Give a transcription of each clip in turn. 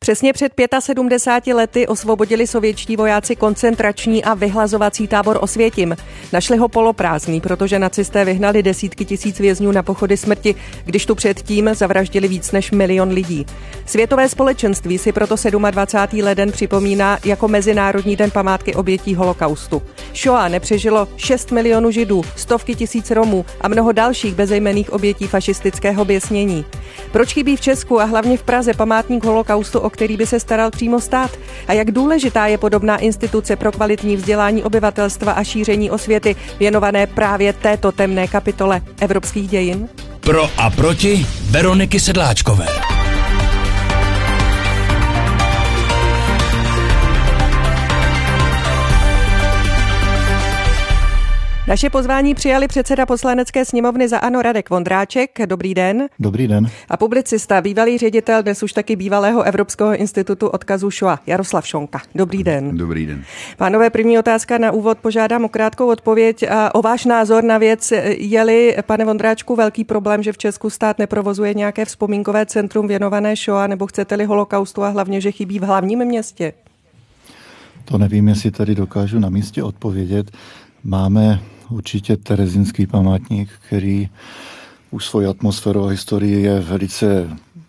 Přesně před 75 lety osvobodili sovětští vojáci koncentrační a vyhlazovací tábor Osvětim. Našli ho poloprázdný, protože nacisté vyhnali desítky tisíc vězňů na pochody smrti, když tu předtím zavraždili víc než 1 milion lidí. Světové společenství si proto 27. leden připomíná jako Mezinárodní den památky obětí holokaustu. Shoah nepřežilo 6 milionů Židů, stovky tisíc Romů a mnoho dalších bezejmenných obětí fašistického běsnění. Proč chybí v Česku a hlavně v Praze památník holokaustu, o který by se staral přímo stát? A jak důležitá je podobná instituce pro kvalitní vzdělání obyvatelstva a šíření osvěty věnované právě této temné kapitole evropských dějin? Pro a proti Veroniky Sedláčkové. Naše pozvání přijali předseda Poslanecké sněmovny za ANO Radek Vondráček. Dobrý den. Dobrý den. A publicista, bývalý ředitel, dnes už taky bývalého Evropského institutu odkazu Shoah, Jaroslav Šonka. Dobrý den. Dobrý den. Pánové, první otázka na úvod, požádám o krátkou odpověď a o váš názor na věc. Je-li, pane Vondráčku, velký problém, že v Česku stát neprovozuje nějaké vzpomínkové centrum věnované Shoah, nebo chcete-li holokaustu a hlavně, že chybí v hlavním městě? To nevím, jestli tady dokážu na místě odpovědět. Máme určitě terezínský památník, který už svojí atmosférou a historii je velice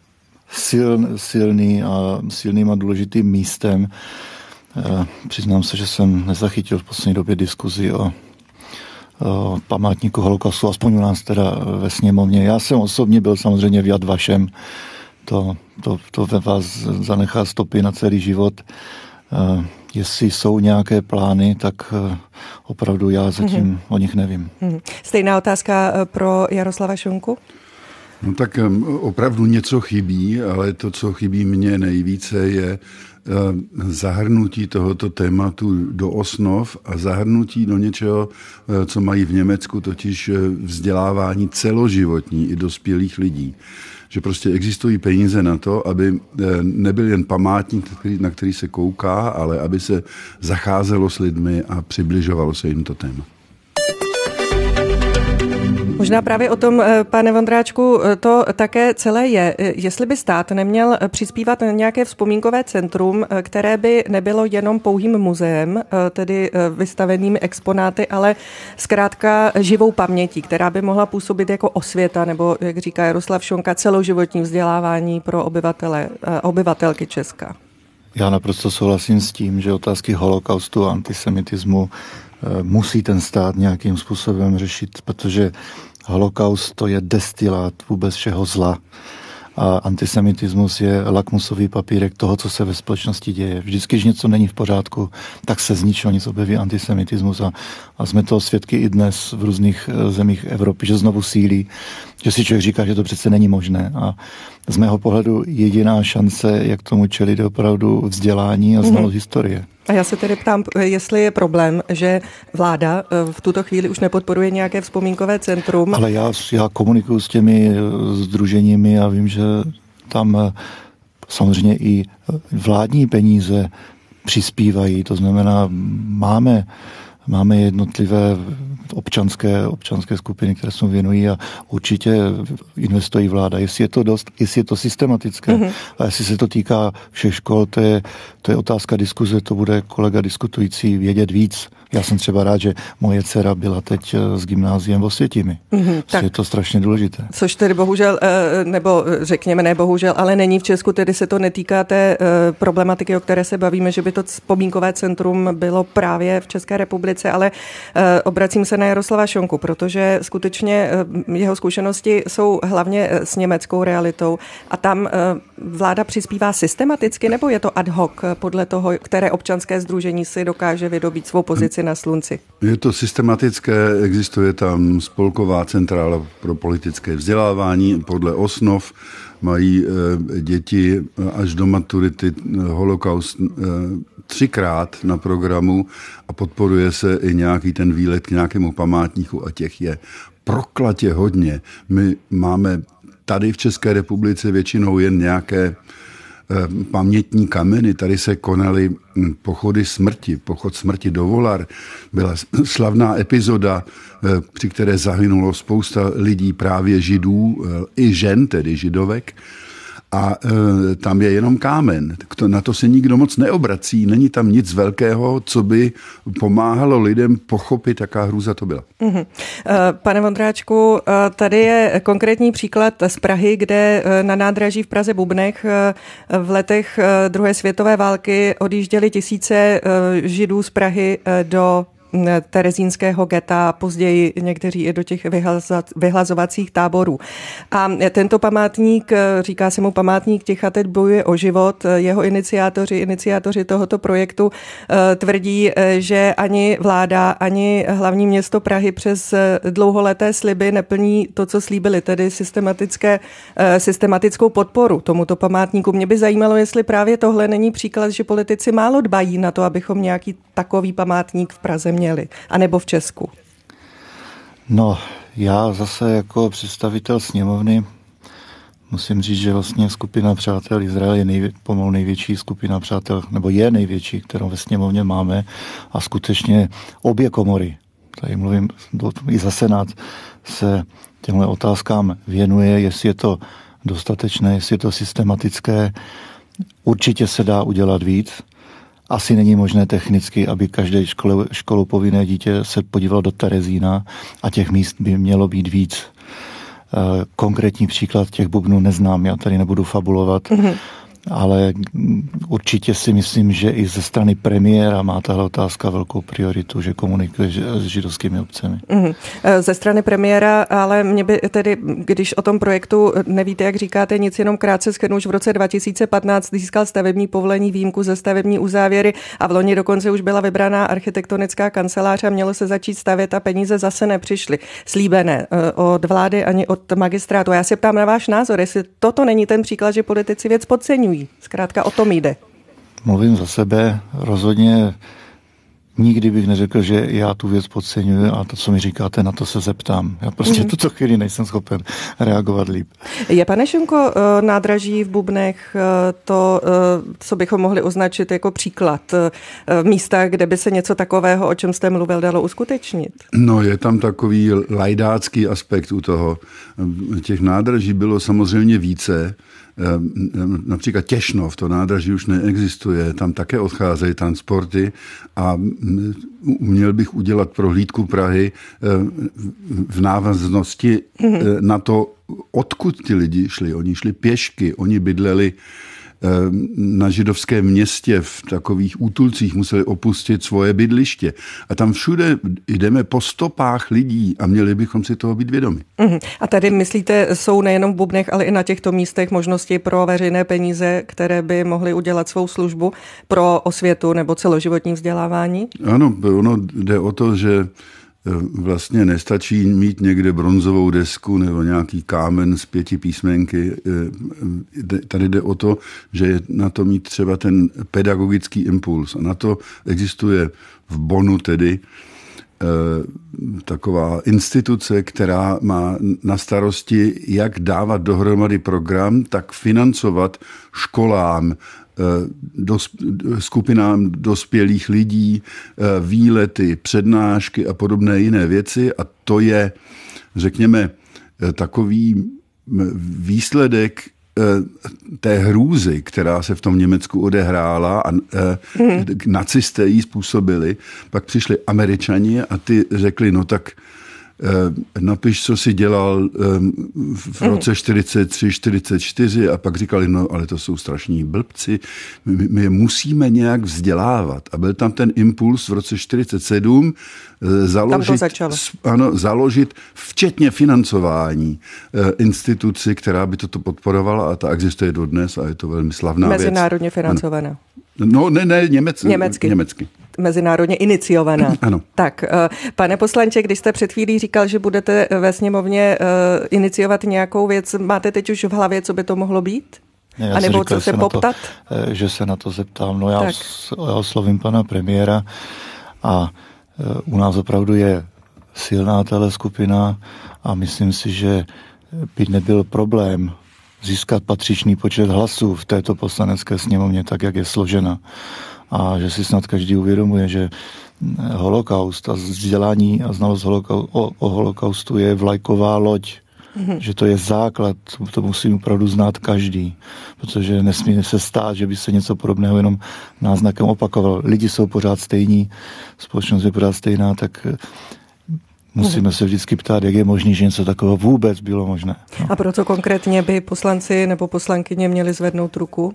silným a důležitým místem. Přiznám se, že jsem nezachytil v poslední době diskuzi o památníku holokaustu, aspoň u nás teda ve sněmovně. Já jsem osobně byl samozřejmě v Yad Vashem. To ve vás zanechá stopy na celý život. Jestli jsou nějaké plány, tak opravdu já zatím o nich nevím. Stejná otázka pro Jaroslava Šonku? No tak opravdu něco chybí, ale to, co chybí mně nejvíce, je zahrnutí tohoto tématu do osnov a zahrnutí do něčeho, co mají v Německu, totiž vzdělávání celoživotní i dospělých lidí. Že prostě existují peníze na to, aby nebyl jen památník, na který se kouká, ale aby se zacházelo s lidmi a přibližovalo se jim to téma. Možná právě o tom, pane Vondráčku, to také celé je. Jestli by stát neměl přispívat na nějaké vzpomínkové centrum, které by nebylo jenom pouhým muzeem, tedy vystavenými exponáty, ale zkrátka živou pamětí, která by mohla působit jako osvěta, nebo, jak říká Jaroslav Šonka, celoživotní vzdělávání pro obyvatelky Česka. Já naprosto souhlasím s tím, že otázky holokaustu a antisemitismu musí ten stát nějakým způsobem řešit, protože holokaust to je destilát vůbec všeho zla. A antisemitismus je lakmusový papírek toho, co se ve společnosti děje. Vždycky, když něco není v pořádku, tak se z ničeho nic objeví antisemitismus a jsme toho svědky i dnes v různých zemích Evropy, že znovu sílí, že si člověk říká, že to přece není možné. A z mého pohledu jediná šance, jak tomu čelit, je opravdu vzdělání a znalost historie. A já se tedy ptám, jestli je problém, že vláda v tuto chvíli už nepodporuje nějaké vzpomínkové centrum. Ale já komunikuju s těmi sdruženími a vím, že tam samozřejmě i vládní peníze přispívají. To znamená, máme jednotlivé občanské skupiny, které se věnují a určitě investují vláda. Jestli je to dost, jestli je to systematické a jestli se to týká všech škol, to je otázka diskuze, to bude kolega diskutující vědět víc. Já jsem třeba rád, že moje dcera byla teď s gymnáziem v Osvětimi. Je to strašně důležité. Což tedy bohužel, nebo řekněme ne bohužel, ale není v Česku, tedy se to netýká té problematiky, o které se bavíme, že by to vzpomínkové centrum bylo právě v České republice, ale obracím se na Jaroslava Šonku, protože skutečně jeho zkušenosti jsou hlavně s německou realitou a tam vláda přispívá systematicky, nebo je to ad hoc podle toho, které občanské sdružení si dokáže vydobít svou pozici na slunci? Je to systematické, existuje tam spolková centrála pro politické vzdělávání podle osnov, mají děti až do maturity holokaust 3krát na programu a podporuje se i nějaký ten výlet k nějakému památníku a těch je proklatě hodně. My máme tady v České republice většinou jen nějaké pamětní kameny. Tady se konaly pochody smrti. Pochod smrti do Volar byla slavná epizoda, při které zahynulo spousta lidí, právě Židů, i žen, tedy Židovek. a tam je jenom kámen. Na to se nikdo moc neobrací, není tam nic velkého, co by pomáhalo lidem pochopit, jaká hrůza to byla. Pane Vondráčku, tady je konkrétní příklad z Prahy, kde na nádraží v Praze Bubnech v letech druhé světové války odjížděly tisíce Židů z Prahy do terezínského geta, později někteří i do těch vyhlazovacích táborů. A tento památník, říká se mu památník ticha, teď bojuje o život. Jeho iniciátoři tohoto projektu tvrdí, že ani vláda, ani hlavní město Prahy přes dlouholeté sliby neplní to, co slíbili, tedy systematickou podporu tomuto památníku. Mě by zajímalo, jestli právě tohle není příklad, že politici málo dbají na to, abychom nějaký takový památník v Praze měli, anebo v Česku. No, já zase jako představitel sněmovny musím říct, že vlastně skupina Přátel Izrael je pomalu největší skupina přátel, nebo je největší, kterou ve sněmovně máme, a skutečně obě komory, tady mluvím i za Senát, se těmhle otázkám věnuje, jestli je to dostatečné, jestli je to systematické. Určitě se dá udělat víc. Asi není možné technicky, aby každé školu povinné dítě se podívalo do Terezína, a těch míst by mělo být víc. Konkrétní příklad těch bubnů neznám, já tady nebudu fabulovat, ale určitě si myslím, že i ze strany premiéra má tahle otázka velkou prioritu, že komunikuje s židovskými obcemi. Ze strany premiéra, ale mě by tedy, když o tom projektu nevíte, jak říkáte, nic, jenom krátce shrnu, už v roce 2015 získal stavební povolení, výjimku ze stavební uzávěry a v loni dokonce už byla vybraná architektonická kancelář a mělo se začít stavět a peníze zase nepřišly. Slíbené od vlády ani od magistrátu. Já se ptám na váš názor, jestli toto není ten příklad, že politici věc podceňují. Zkrátka o tom jde. Mluvím za sebe, rozhodně nikdy bych neřekl, že já tu věc podceňuji a to, co mi říkáte, na to se zeptám. Já prostě tuto chvíli nejsem schopen reagovat líp. Je, pane Šonko, nádraží v Bubnech to, co bychom mohli označit jako příklad místa, kde by se něco takového, o čem jste mluvil, dalo uskutečnit? No, je tam takový lajdácký aspekt u toho. Těch nádraží bylo samozřejmě více. Například Těšnov, to nádraží už neexistuje, tam také odcházejí transporty a měl bych udělat prohlídku Prahy v návaznosti na to, odkud ty lidi šli. Oni šli pěšky, oni bydleli na židovském městě v takových útulcích, museli opustit svoje bydliště. A tam všude jdeme po stopách lidí a měli bychom si toho být vědomi. A tady myslíte, jsou nejenom v Bubnech, ale i na těchto místech možnosti pro veřejné peníze, které by mohly udělat svou službu pro osvětu nebo celoživotní vzdělávání? Ano, ono jde o to, že vlastně nestačí mít někde bronzovou desku nebo nějaký kámen z 5 písmenky. Tady jde o to, že je na to mít třeba ten pedagogický impuls. A na to existuje v Bonnu tedy taková instituce, která má na starosti, jak dávat dohromady program, tak financovat školám, skupinám dospělých lidí, výlety, přednášky a podobné jiné věci. A to je, řekněme, takový výsledek té hrůzy, která se v tom Německu odehrála a nacisté jí způsobili. Pak přišli Američani a ty řekli, no tak napiš, co si dělal v roce 43, 44 a pak říkali, no ale to jsou strašní blbci, my je musíme nějak vzdělávat. A byl tam ten impuls v roce 47 založit včetně financování instituci, která by toto podporovala a ta existuje dodnes a je to velmi slavná věc. Mezinárodně financovaná. No ne, německy. Mezinárodně iniciovaná. Ano. Tak, pane poslanče, když jste před chvílí říkal, že budete ve sněmovně iniciovat nějakou věc, máte teď už v hlavě, co by to mohlo být? Ne, a nebo co se poptat? Že se na to zeptám. No já oslovím pana premiéra a u nás opravdu je silná tahle skupina a myslím si, že by nebyl problém získat patřičný počet hlasů v této poslanecké sněmovně, tak jak je složena. A že si snad každý uvědomuje, že holokaust a vzdělání a znalost o holokaustu je vlajková loď Že to je základ, to musí opravdu znát každý, protože nesmí se stát, že by se něco podobného jenom náznakem opakovalo. Lidi jsou pořád stejní, společnost je pořád stejná, tak musíme se vždycky ptát, jak je možné, že něco takového vůbec bylo možné. No. A proto konkrétně by poslanci nebo poslankyně měli zvednout ruku?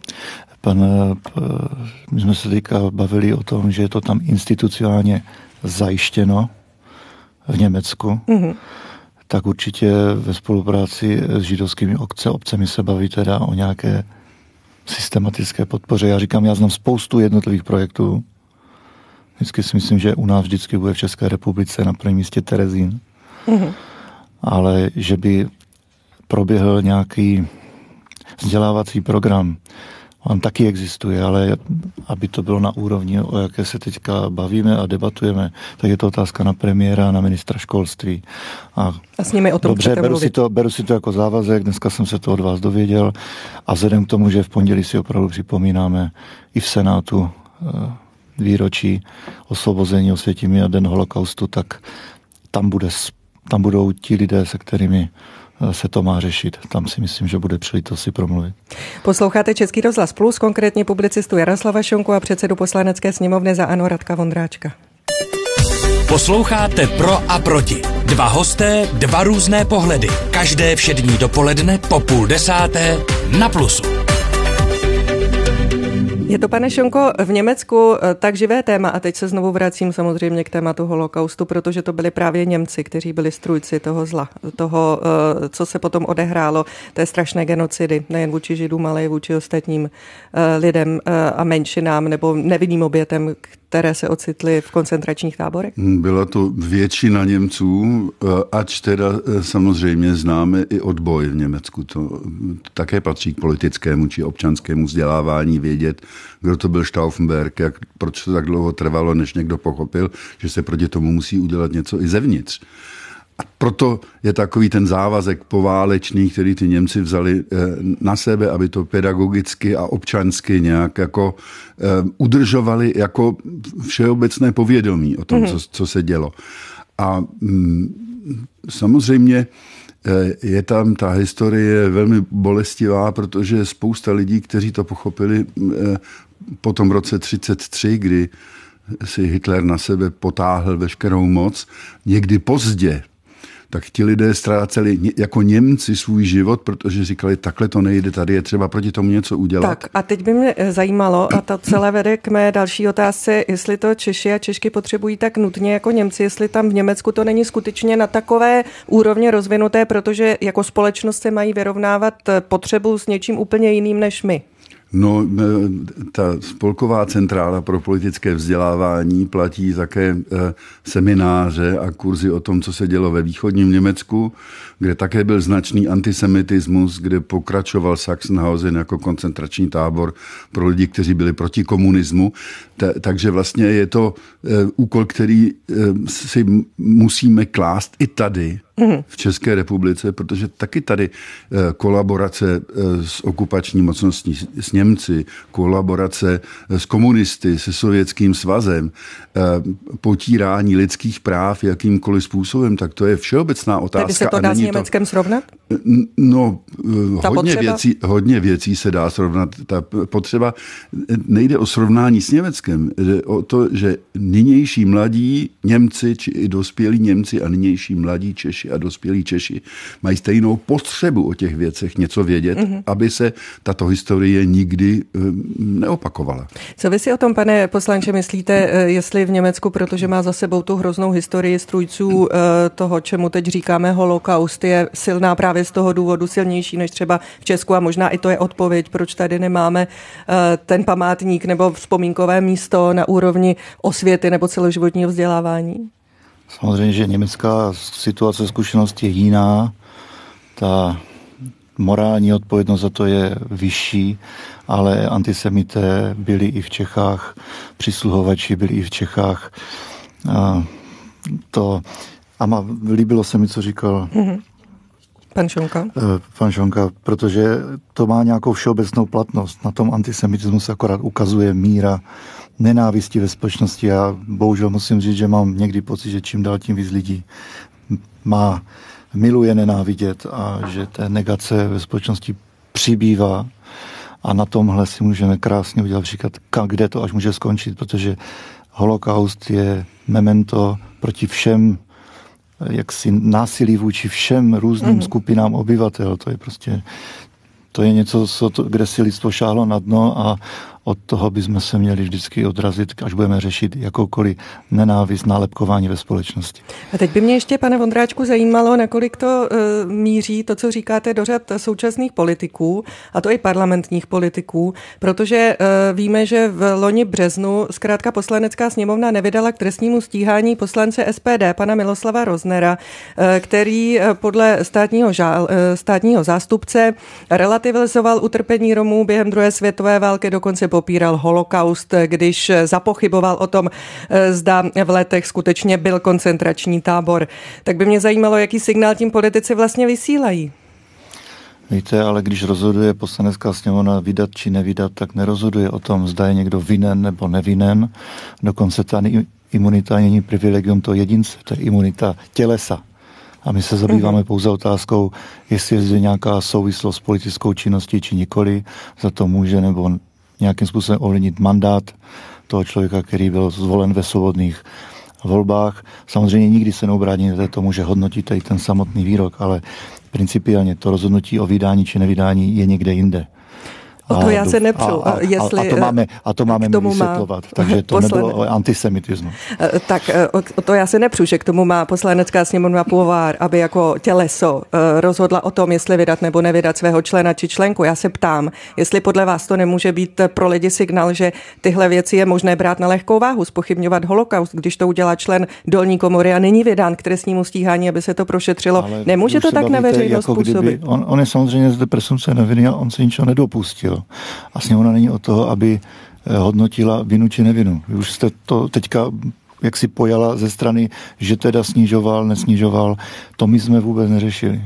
My jsme se teďka bavili o tom, že je to tam institucionálně zajištěno v Německu. Tak určitě ve spolupráci s židovskými obcemi se baví teda o nějaké systematické podpoře. Já říkám, já znám spoustu jednotlivých projektů. Vždycky si myslím, že u nás vždycky bude v České republice na prvním místě Terezín. Ale že by proběhl nějaký vzdělávací program, on taky existuje, ale aby to bylo na úrovni, o jaké se teďka bavíme a debatujeme, tak je to otázka na premiéra a na ministra školství. A s nimi o tom dobře, beru si to jako závazek, dneska jsem se to od vás dověděl a vzhledem k tomu, že v pondělí si opravdu připomínáme i v Senátu výročí osvobození Osvětimi a Den holokaustu, tak tam budou ti lidé, se kterými se to má řešit. Tam si myslím, že bude příležitost si promluvit. Posloucháte Český rozhlas Plus, konkrétně publicistu Jaroslava Šonku a předsedu Poslanecké sněmovny za ANO Radka Vondráčka. Posloucháte Pro a proti. Dva hosté, dva různé pohledy. Každé všední dopoledne po 9:30 na Plusu. Je to, pane Šonko, v Německu tak živé téma a teď se znovu vracím samozřejmě k tématu holokaustu, protože to byli právě Němci, kteří byli strůjci toho zla, toho, co se potom odehrálo, té strašné genocidy, nejen vůči Židům, ale i vůči ostatním lidem a menšinám nebo nevinným obětem, které se ocitly v koncentračních táborech? Byla to většina Němců, ač teda samozřejmě známe i odboj v Německu. To také patří k politickému či občanskému vzdělávání vědět, kdo to byl Stauffenberg, proč to tak dlouho trvalo, než někdo pochopil, že se proti tomu musí udělat něco i zevnitř. A proto je takový ten závazek poválečný, který ty Němci vzali na sebe, aby to pedagogicky a občansky nějak jako udržovali jako všeobecné povědomí o tom, co se dělo. A samozřejmě je tam ta historie velmi bolestivá, protože spousta lidí, kteří to pochopili po tom roce 1933, kdy si Hitler na sebe potáhl veškerou moc, někdy pozdě, tak ti lidé ztráceli jako Němci svůj život, protože říkali, takhle to nejde, tady je třeba proti tomu něco udělat. Tak a teď by mě zajímalo, a to celé vede k mé další otázce, jestli to Češi a Češky potřebují tak nutně jako Němci, jestli tam v Německu to není skutečně na takové úrovni rozvinuté, protože jako společnost se mají vyrovnávat potřebu s něčím úplně jiným než my. No, ta Spolková centrála pro politické vzdělávání platí také semináře a kurzy o tom, co se dělo ve východním Německu, kde také byl značný antisemitismus, kde pokračoval Sachsenhausen jako koncentrační tábor pro lidi, kteří byli proti komunismu. Takže vlastně je to úkol, který si musíme klást i tady, v České republice, protože taky tady kolaborace s okupační mocností, s Němci, kolaborace s komunisty, se Sovětským svazem, potírání lidských práv jakýmkoliv způsobem, tak to je všeobecná otázka. Tedy se to dá s Německem srovnat? No, hodně věcí se dá srovnat. Ta potřeba nejde o srovnání s Německem, jde o to, že nynější mladí Němci, či i dospělí Němci a nynější mladí Češi a dospělí Češi mají stejnou potřebu o těch věcech něco vědět, aby se tato historie nikdy neopakovala. Co vy si o tom, pane poslanče, myslíte, jestli v Německu, protože má za sebou tu hroznou historii strůjců toho, čemu teď říkáme holokaust, je silná právě z toho důvodu, silnější než třeba v Česku a možná i to je odpověď, proč tady nemáme ten památník nebo vzpomínkové místo na úrovni osvěty nebo celoživotního vzdělávání? Samozřejmě, že německá situace, zkušenost je jiná. Ta morální odpovědnost za to je vyšší, ale antisemité byli i v Čechách, přisluhovači byli i v Čechách. Líbilo se mi, co říkal Pan Šonka, protože to má nějakou všeobecnou platnost. Na tom antisemitismu se akorát ukazuje míra nenávisti ve společnosti. Já bohužel musím říct, že mám někdy pocit, že čím dál tím víc lidí má miluje nenávidět a že té negace ve společnosti přibývá a na tomhle si můžeme krásně udělat příklad, kde to až může skončit, protože holokaust je memento proti všem jaksi násilí vůči všem různým skupinám obyvatel. To je něco, kde si lidstvo šáhlo na dno a od toho bychom se měli vždycky odrazit, až budeme řešit jakoukoliv nenávist, nálepkování ve společnosti. A teď by mě ještě, pane Vondráčku, zajímalo, nakolik to míří, to, co říkáte, do řad současných politiků, a to i parlamentních politiků, protože víme, že v loni březnu zkrátka Poslanecká sněmovna nevydala k trestnímu stíhání poslance SPD, pana Miloslava Roznera, který podle státního zástupce relativizoval utrpení Romů během druhé světové války, dokonce popíral holokaust, když zapochyboval o tom, zda v Letech skutečně byl koncentrační tábor. Tak by mě zajímalo, jaký signál tím politici vlastně vysílají. Víte, ale když rozhoduje Poslanecká sněmovna vydat či nevydat, tak nerozhoduje o tom, zda je někdo vinen nebo nevinen. Dokonce ta imunita není privilegium toho jedince, to je imunita tělesa. A my se zabýváme pouze otázkou, jestli je zde nějaká souvislost s politickou činností či nikoli, za to může nebo nějakým způsobem ovlivnit mandát toho člověka, který byl zvolen ve svobodných volbách. Samozřejmě nikdy se neobráníte tomu, že hodnotíte i ten samotný výrok, ale principiálně to rozhodnutí o vydání či nevydání je někde jinde. O to já se nepřu. A to máme vysvětlovat, takže to nebylo o antisemitismu. Tak o to já se nepřu, že k tomu má Poslanecká sněmovna pouvoir, aby jako těleso rozhodla o tom, jestli vydat nebo nevydat svého člena či členku. Já se ptám, jestli podle vás to nemůže být pro lidi signál, že tyhle věci je možné brát na lehkou váhu, zpochybňovat holokaust, když to udělá člen dolní komory a není vydán k trestnímu stíhání, aby se to prošetřilo. Ale nemůže to tak na veřejnost způsobit? On je samozřejmě zde presumpce neviny a on se ničeho nedopustil. A sněmovna není od toho, aby hodnotila vinu či nevinu. Vy už jste to teďka jak si pojala ze strany, že teda snižoval, nesnižoval. To my jsme vůbec neřešili.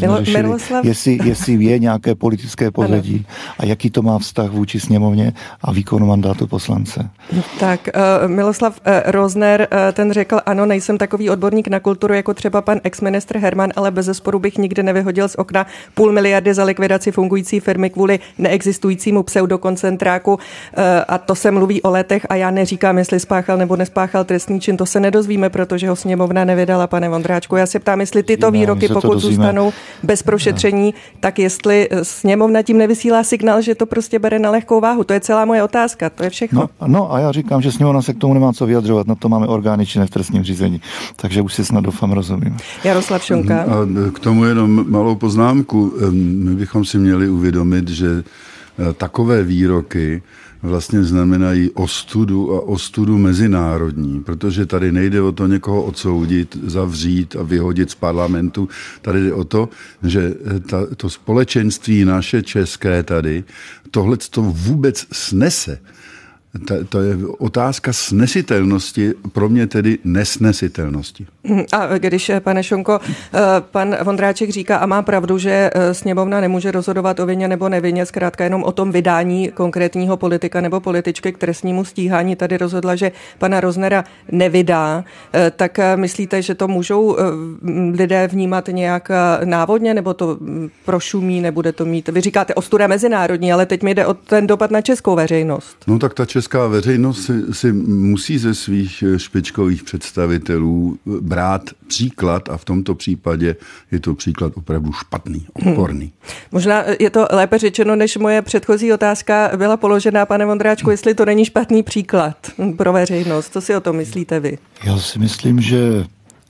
Jestli je nějaké politické pozadí a jaký to má vztah vůči sněmovně a výkonu mandátu poslance. Tak Miloslav Rozner, ten řekl, ano, nejsem takový odborník na kulturu jako třeba pan ex-ministr Herman, ale bezesporu bych nikdy nevyhodil z okna 500 miliardy za likvidaci fungující firmy kvůli neexistujícímu pseudokoncentráku, a to se mluví o Letech a já neříkám, jestli spáchal nebo nespáchal trestný čin, to se nedozvíme, protože ho sněmovna nevydala, pane Vondráčku. Já se ptám, jestli tyto výroky, pokud zůstanou bez prošetření, tak jestli sněmovna tím nevysílá signál, že to prostě bere na lehkou váhu. To je celá moje otázka, to je všechno. No a já říkám, že sněmovna se k tomu nemá co vyjadřovat, na to máme orgány činné v trestním řízení, takže už si snad doufám rozumím. Jaroslav Šonka. A k tomu jenom malou poznámku. My bychom si měli uvědomit, že takové výroky vlastně znamenají ostudu a ostudu mezinárodní, protože tady nejde o to někoho odsoudit, zavřít a vyhodit z parlamentu. Tady jde o to, že to společenství naše české tady tohleto vůbec snese. To je otázka snesitelnosti, pro mě tedy nesnesitelnosti. A když, pane Šonko, pan Vondráček říká a má pravdu, že sněmovna nemůže rozhodovat o vině nebo nevině, zkrátka jenom o tom vydání konkrétního politika nebo političky k trestnímu stíhání, tady rozhodla, že pana Roznera nevydá, tak myslíte, že to můžou lidé vnímat nějak návodně, nebo to prošumí, nebude to mít? Vy říkáte ostuda mezinárodní, ale teď mi jde o ten dopad na českou veřejnost. No tak ta česká veřejnost si musí ze svých špičkových představitelů brát příklad a v tomto případě je to příklad opravdu špatný, odporný. Možná je to lépe řečeno, než moje předchozí otázka byla položená, pane Vondráčku, jestli to není špatný příklad pro veřejnost. Co si o tom myslíte vy? Já si myslím, že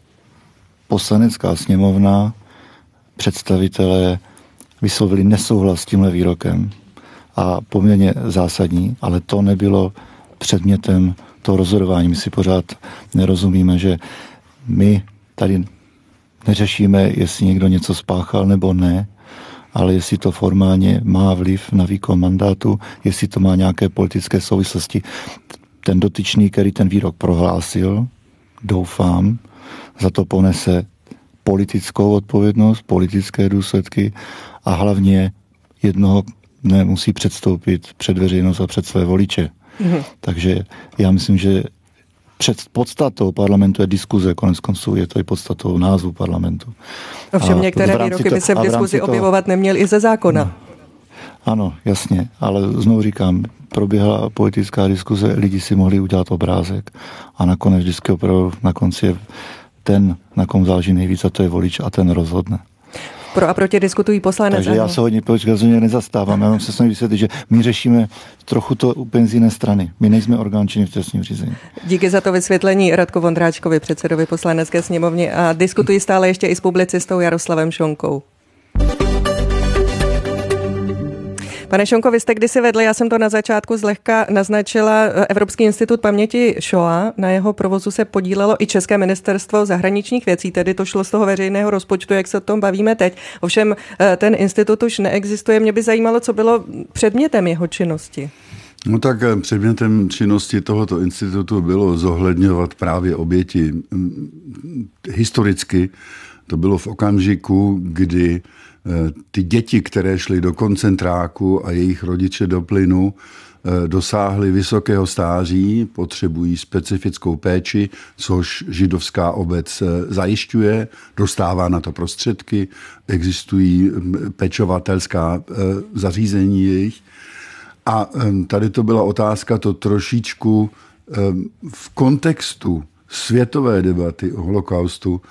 Poslanecká sněmovna, představitelé vyslovili nesouhlas s tímhle výrokem a poměrně zásadní, ale to nebylo předmětem toho rozhodování. My si pořád nerozumíme, že my tady neřešíme, jestli někdo něco spáchal nebo ne, ale jestli to formálně má vliv na výkon mandátu, jestli to má nějaké politické souvislosti. Ten dotyčný, který ten výrok prohlásil, doufám, za to ponese politickou odpovědnost, politické důsledky a hlavně jednoho dne musí předstoupit před veřejnost a před své voliče. Takže já myslím, že podstatou parlamentu je diskuze, konec konců je to i podstatou názvu parlamentu. Ovšem některé výroky by se v diskuzi objevovat neměly i ze zákona. No, ano, jasně, ale znovu říkám, proběhla politická diskuze, lidi si mohli udělat obrázek a nakonec vždycky opravdu na konci je ten, na kom záleží nejvíc, a to je volič a ten rozhodne. Pro a proti diskutují poslanec. Takže já se hodně politika nezastávám. Já vám se snažím vysvětlit, že my řešíme trochu to úplně z jiné strany. My nejsme orgán činný v trestním řízení. Díky za to vysvětlení Radku Vondráčkovi, předsedovi Poslanecké sněmovny, a diskutují stále ještě i s publicistou Jaroslavem Šonkou. Pane Šonko, vy jste kdysi vedli, já jsem to na začátku zlehka naznačila, Evropský institut paměti Shoah, na jeho provozu se podílelo i České ministerstvo zahraničních věcí, tedy to šlo z toho veřejného rozpočtu, jak se o tom bavíme teď. Ovšem ten institut už neexistuje, mě by zajímalo, co bylo předmětem jeho činnosti. No tak předmětem činnosti tohoto institutu bylo zohledňovat právě oběti. Historicky to bylo v okamžiku, kdy ty děti, které šly do koncentráku a jejich rodiče do plynu, dosáhly vysokého stáří, potřebují specifickou péči, což židovská obec zajišťuje, dostává na to prostředky, existují pečovatelská zařízení jejich. A tady to byla otázka to trošičku v kontextu světové debaty o holokaustu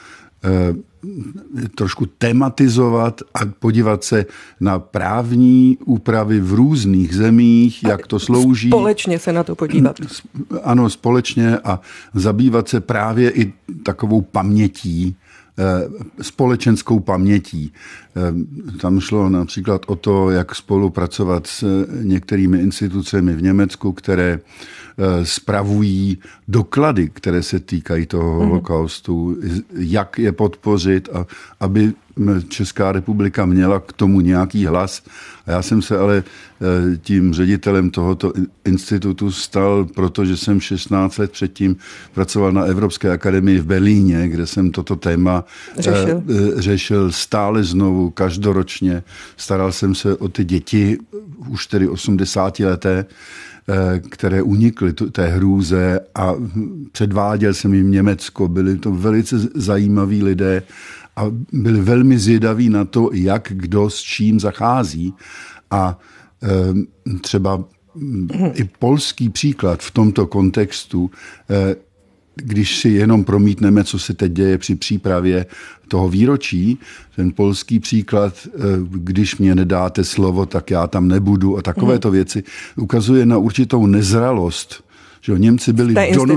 trošku tematizovat a podívat se na právní úpravy v různých zemích, jak to slouží. Společně se na to podívat. Ano, společně a zabývat se právě i takovou pamětí, společenskou pamětí. Tam šlo například o to, jak spolupracovat s některými institucemi v Německu, které spravují doklady, které se týkají toho holokaustu, jak je podpořit, a aby Česká republika měla k tomu nějaký hlas. A já jsem se ale tím ředitelem tohoto institutu stal, protože jsem 16 let předtím pracoval na Evropské akademii v Berlíně, kde jsem toto téma řešil stále znovu, každoročně. Staral jsem se o ty děti, už tedy 80leté, které unikly té hrůze, a předváděl jsem jim Německo. Byli to velice zajímaví lidé a byli velmi zvědaví na to, jak kdo s čím zachází. A třeba i polský příklad v tomto kontextu, když si jenom promítneme, co se teď děje při přípravě toho výročí, ten polský příklad, když mě nedáte slovo, tak já tam nebudu, a takovéto věci, ukazuje na určitou nezralost. Že Němci byli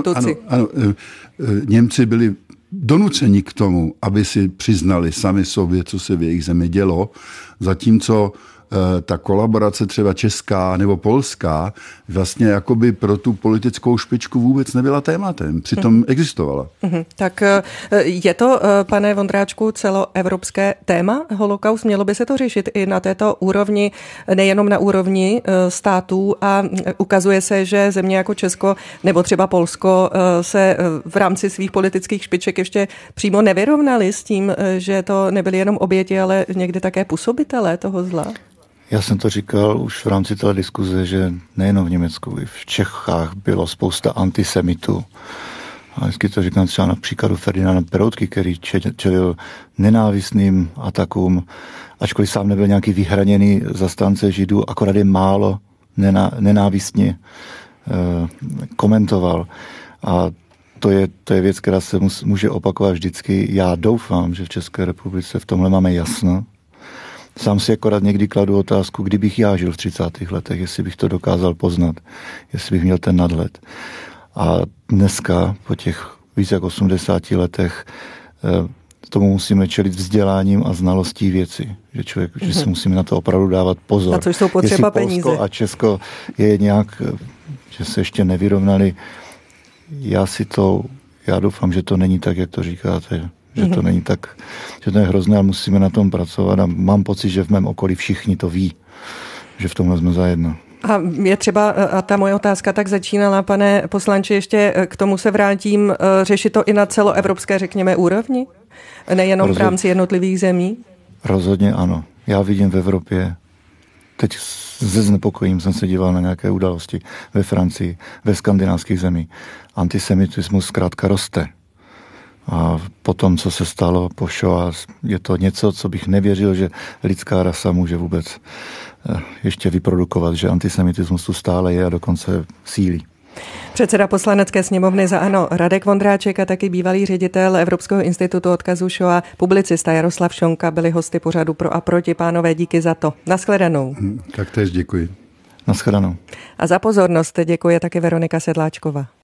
Němci byli donuceni k tomu, aby si přiznali sami sobě, co se v jejich zemi dělo, zatímco ta kolaborace třeba česká nebo polská vlastně jakoby pro tu politickou špičku vůbec nebyla tématem. Přitom existovala. Tak je to, pane Vondráčku, celoevropské téma holokaust? Mělo by se to řešit i na této úrovni, nejenom na úrovni států, a ukazuje se, že země jako Česko nebo třeba Polsko se v rámci svých politických špiček ještě přímo nevyrovnaly s tím, že to nebyly jenom oběti, ale někdy také působitelé toho zla? Já jsem to říkal už v rámci té diskuze, že nejenom v Německu, i v Čechách bylo spousta antisemitů. A vždycky to říkám třeba na příkladu Ferdinanda Peroutky, který čelil nenávistným atakům, ačkoliv sám nebyl nějaký vyhraněný zastánce Židů, akorát je málo nenávistně komentoval. A to je věc, která se může opakovat vždycky. Já doufám, že v České republice v tomhle máme jasno. Sám si akorát někdy kladu otázku, kdybych já žil v 30. letech, jestli bych to dokázal poznat, jestli bych měl ten nadhled. A dneska, po těch víc jak 80 letech, tomu musíme čelit vzděláním a znalostí věci. Že si musíme na to opravdu dávat pozor. A což jsou potřeba peníze. Polsko a Česko je nějak, že se ještě nevyrovnali. Já doufám, že to není tak, jak to říkáte. Že to není tak, že to je hrozné a musíme na tom pracovat, a mám pocit, že v mém okolí všichni to ví, že v tomhle jsme zajedno. A je třeba, a ta moje otázka tak začínala, pane poslanče, ještě k tomu se vrátím, řešit to i na celoevropské, řekněme, úrovni? Nejenom v rámci jednotlivých zemí? Rozhodně ano. Já vidím v Evropě teď se znepokojím jsem se díval na nějaké události ve Francii, ve skandinávských zemích. Antisemitismus zkrátka roste. A potom, co se stalo po Shoah, je to něco, co bych nevěřil, že lidská rasa může vůbec ještě vyprodukovat, že antisemitismus tu stále je a dokonce sílí. Předseda Poslanecké sněmovny za ANO Radek Vondráček a taky bývalý ředitel Evropského institutu odkazu Shoah, publicista Jaroslav Šonka byli hosty pořadu Pro a proti. Pánové, díky za to. Nashledanou. Tak též děkuji. Nashledanou. A za pozornost děkuje taky Veronika Sedláčková.